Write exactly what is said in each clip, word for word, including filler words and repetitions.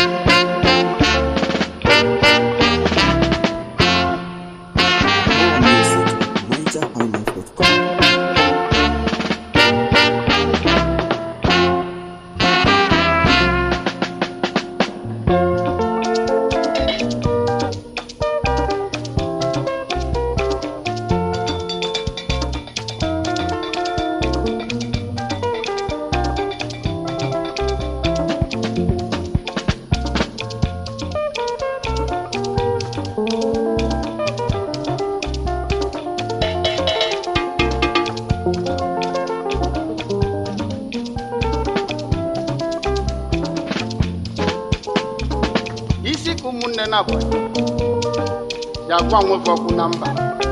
Umunne na boy ya gwa nwoke okwu na mba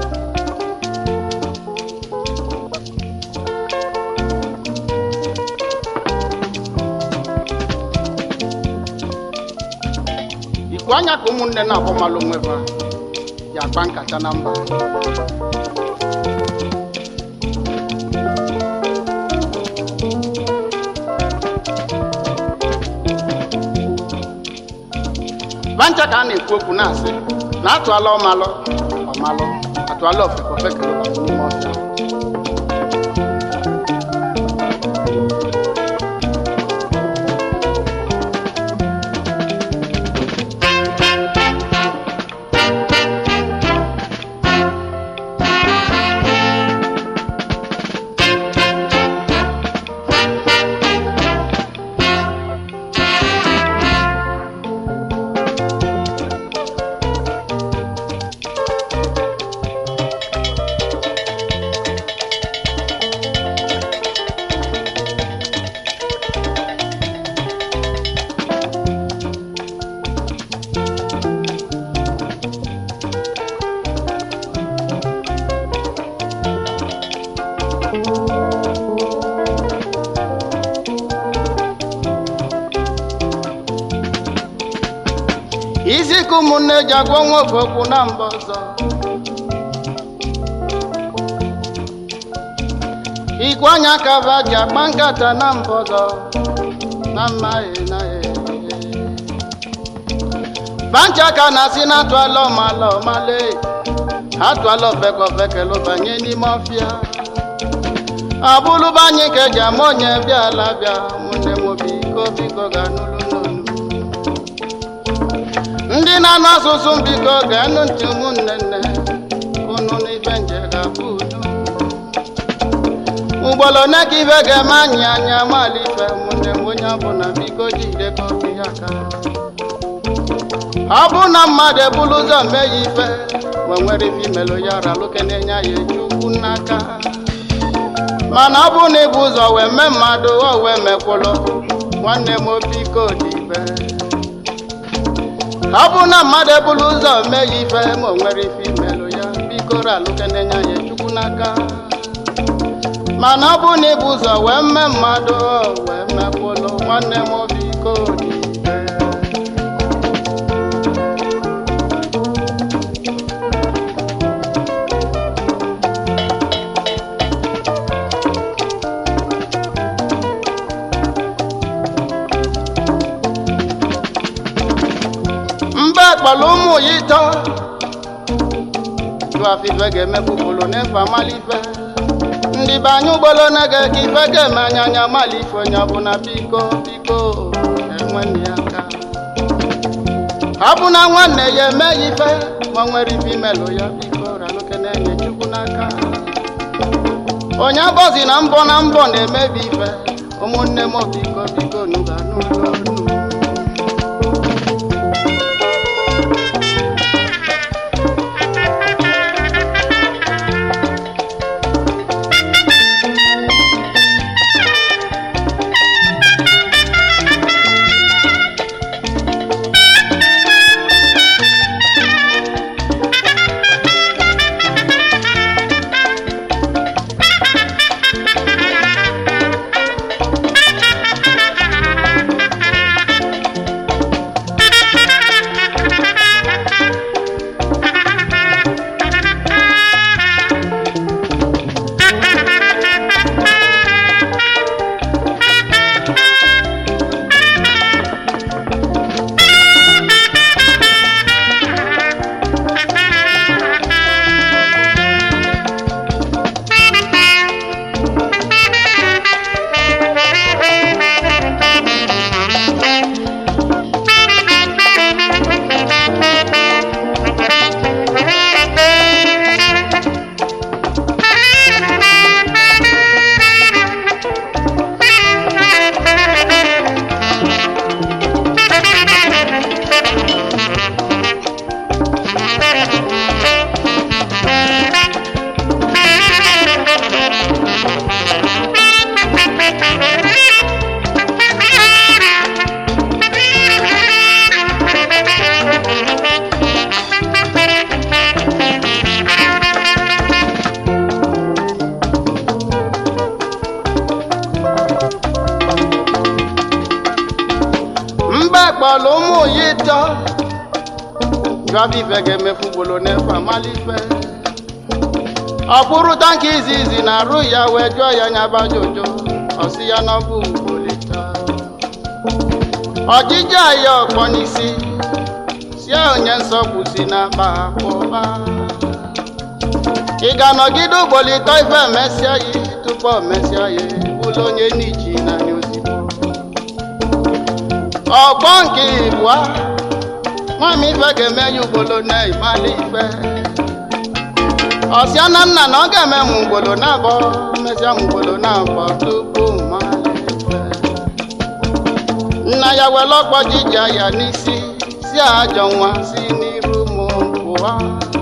ikwanya ka umunne na abomalụ nwefa ya gba nkata na mba Bancha ka na-ekwu okwu na-asị na atụala ọmalụ ọmalụ atụala ofeko fekere n'ime ọhịa Isi kumunne jagwa nwoke okwu na mba ọzọ Ikwanya ka vaji agba nkata na mba ọzọ na mmaghị na Bancha ka na-asị na atụala ọmala ọmale atụala ofeko fekelu banye n'ime ọfịa abụlụ banye ka eji ama onye bịa ala bịa nwanne m biko biko ga n'ụlọ ndị na-anụ asụsụ biko ga-anụ ntị ụmụnne nne unu n'ife nje ga-abụ udo ụgbọlọ neka ife ga-eme anyị anya mala ife ụmụnne m onye ọbụla biko jide ka obi ya aka ọ bụ na mmadụ ebulu ụzọ mee ya ife ma nwere ife imelụ ya ralụke na-enye ya eji ukwu n'aka mana ọ bụ na ibu ụzọ wee mee mmadụ o wee mekwụlụ nwanne m biko dị ife ọ bụ na mmadụ ebulu ụzọ mee ya ife ma o nwere ife imelụ ya biko ralụke na-enye ya chukwu n'aka mana ọ bụ na ibu ụzọ wee mee mmadụ wee mekwụlụ nwanne m biko dị ife kpọlụ ụmụ ya ito tụ afife ga-emepụpụlụ n'efe amalife ndị be anyị ụgbọlọ na-ege ka ife ga-eme anya anya malife onye ọbụla biko biko enwenye ya aka ọ bụ na nwanne ya eme ya ife ma nwere ife imelụ ya biko ralụke na-enye chukwu n'aka onye abọzi na mbọ na mbọ na-emebi ife ụmụnne m biko biko nuga n'ụlọ kpọlụ ụmụ ya ịtọ jụaba ife ga-emefu ugboro n'efe amalife ọ bụrụ tanka izizi na arụ ya wee jụọ ya nyaba jojo ọsị ya n'ọbụ ugboro ọjịji ya ọkpọ n'isi si onye nsọ kwụsị na akpa akpụba ị ga-anọgide ugboro ịtọ ife emesịa ya tupu o mesịa ya ụlọ onye n'iji n'anya ozigbo ọgbọ nke ịbụa nwam ife ga-eme ya ugboro na ịmali ife ọsịa na nna na ọ ga-eme m ugboro na abọ mesịa m ugboro na abọ tupu mali ife nna ya were ọkpọ jija ya n'isi si ajọ nwa si n'iru mụ pụwa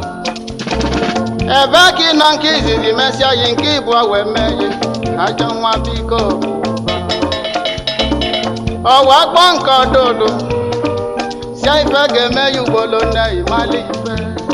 ebe ka ị nọ nke izizi mesịa yi nke ịbụọ wee mee ya ajọ nwa biko ọwa akpọ nke ọdụdụ sia ife ga-eme ya ugboro na ịmali ife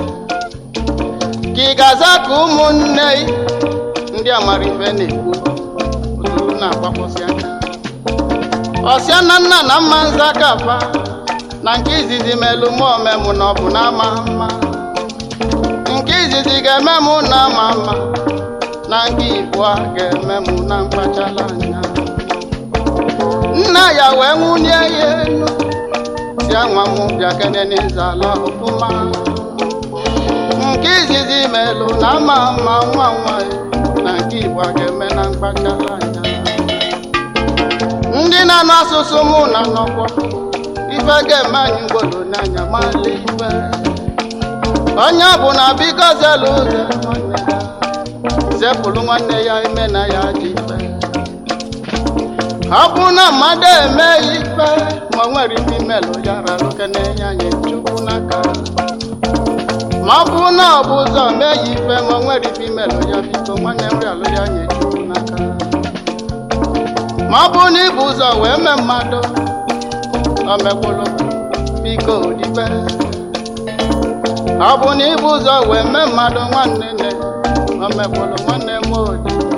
ka ị ga-aza ka ụmụnne ndị amara ife na-ekwu ozuru na-agbapụsị aka ọsịa na nna na mma nza kafa na nke izizi melu m omemụ na ọ bụ na ama mma nke izizi ga-eme mụ na ama mma na nke ịbụọ ga-eme mụ na mkpachala anya nna ya wee nwunye ya enu si anwa mụ bịa kenene nzala ọfụma nke izizi melu na ama mma nwa nwa na nke ịbụọ ga-eme na mkpachala anya ndị na-anụ asụsụ mụ na nọkwọ ife ga-eme anyị ugboro n'anya mali ife onye ọbụla biko zelu ụzọ nwanne ya zepụrụ nwanne ya ime na ya ji ife ọ bụ na mmadụ eme ife ma o nwere ife imelụ ya rarụ kenenye anyị chukwu n'aka ma ọ bụ na ọ bụ ụzọ mee ya ife ma o nwere ife imelụ ya biko nwanne nri alụ ya nye chukwu n'aka ma ọ bụ na ibu ụzọ wee mee mmadụ o mekwụlụ biko odibe ọ bụ na ibu ụzọ wee mee mmadụ nwanne nne o mekwụlụ nwanne m odibe